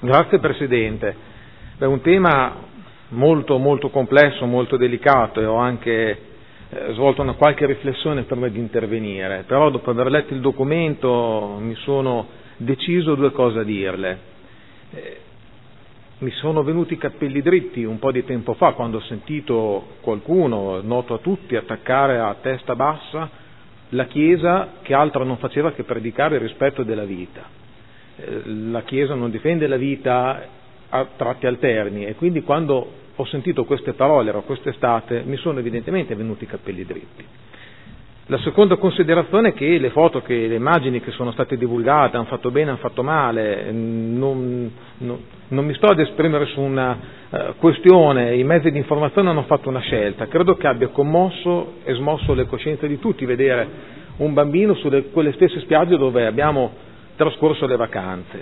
Grazie Presidente. È un tema molto molto complesso, molto delicato, e ho anche svolto una qualche riflessione prima di intervenire, però dopo aver letto il documento mi sono deciso due cose a dirle. Mi sono venuti i capelli dritti un po' di tempo fa quando ho sentito qualcuno, noto a tutti, attaccare a testa bassa la Chiesa, che altro non faceva che predicare il rispetto della vita. La Chiesa non difende la vita a tratti alterni, e quindi quando ho sentito queste parole, era quest'estate, mi sono evidentemente venuti i capelli dritti. La seconda considerazione è che le foto, le immagini che sono state divulgate hanno fatto bene, hanno fatto male, non mi sto ad esprimere su una questione, i mezzi di informazione hanno fatto una scelta, credo che abbia commosso e smosso le coscienze di tutti vedere un bambino su quelle stesse spiagge dove abbiamo trascorso le vacanze.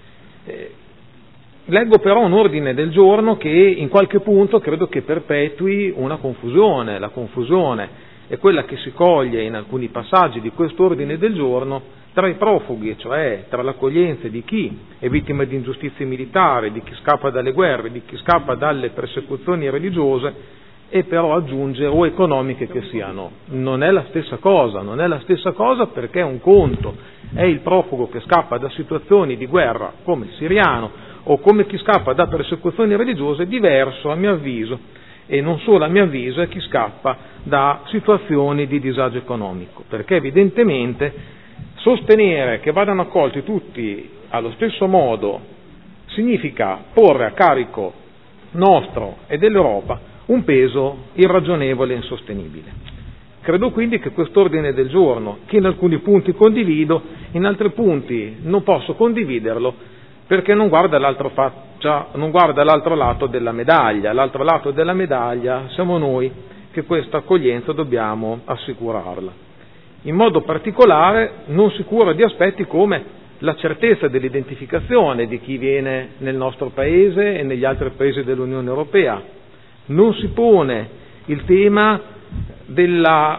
Leggo però un ordine del giorno che in qualche punto credo che perpetui una confusione. La confusione è quella che si coglie in alcuni passaggi di questo ordine del giorno tra i profughi, cioè tra l'accoglienza di chi è vittima di ingiustizie militari, di chi scappa dalle guerre, di chi scappa dalle persecuzioni religiose, e però aggiunge o economiche che siano. Non è la stessa cosa, perché un conto è il profugo che scappa da situazioni di guerra come il siriano o come chi scappa da persecuzioni religiose, diverso a mio avviso, e non solo a mio avviso, è chi scappa da situazioni di disagio economico, perché evidentemente sostenere che vadano accolti tutti allo stesso modo significa porre a carico nostro e dell'Europa un peso irragionevole e insostenibile. Credo quindi che quest'ordine del giorno, che in alcuni punti condivido, in altri punti non posso condividerlo, perché non guarda l'altra faccia, non guarda l'altro lato della medaglia. L'altro lato della medaglia siamo noi che questa accoglienza dobbiamo assicurarla. In modo particolare non si cura di aspetti come la certezza dell'identificazione di chi viene nel nostro Paese e negli altri Paesi dell'Unione Europea. Non si pone il tema della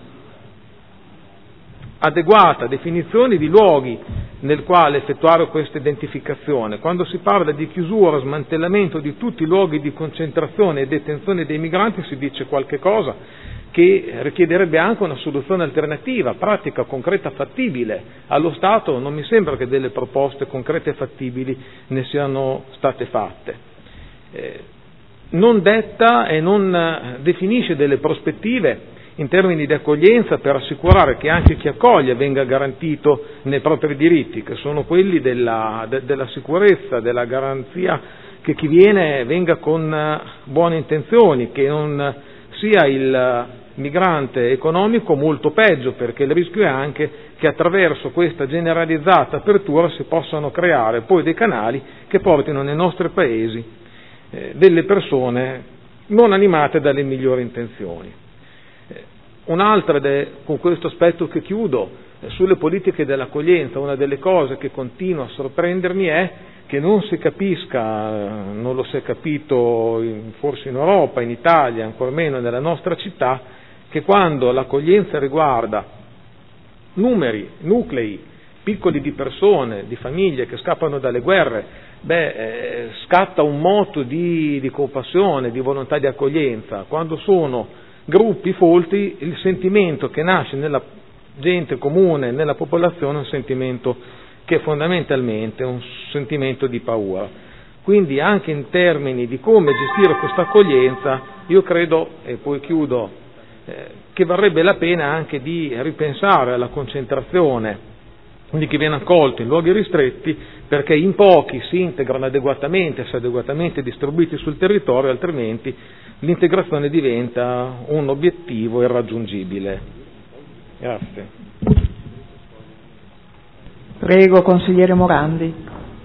adeguata definizione di luoghi nel quale effettuare questa identificazione. Quando si parla di chiusura, smantellamento di tutti i luoghi di concentrazione e detenzione dei migranti, si dice qualche cosa che richiederebbe anche una soluzione alternativa, pratica, concreta, fattibile. Allo Stato non mi sembra che delle proposte concrete e fattibili ne siano state fatte. Non detta e non definisce delle prospettive in termini di accoglienza per assicurare che anche chi accoglie venga garantito nei propri diritti, che sono quelli della sicurezza, della garanzia che chi viene venga con buone intenzioni, che non sia il migrante economico molto peggio, perché il rischio è anche che attraverso questa generalizzata apertura si possano creare poi dei canali che portino nei nostri paesi delle persone non animate dalle migliori intenzioni. Un'altra, con questo aspetto che chiudo, sulle politiche dell'accoglienza, una delle cose che continua a sorprendermi è che non si capisca, non lo si è capito forse in Europa, in Italia, ancor meno nella nostra città, che quando l'accoglienza riguarda numeri, nuclei piccoli di persone, di famiglie che scappano dalle guerre, scatta un moto di compassione, di volontà di accoglienza. Quando sono gruppi folti, il sentimento che nasce nella gente comune, nella popolazione, è un sentimento che è fondamentalmente un sentimento di paura. Quindi anche in termini di come gestire questa accoglienza, io credo, e poi chiudo, che varrebbe la pena anche di ripensare alla concentrazione di chi viene accolto in luoghi ristretti, perché in pochi si integrano adeguatamente, se adeguatamente distribuiti sul territorio, altrimenti l'integrazione diventa un obiettivo irraggiungibile. Grazie. Prego, consigliere Morandi.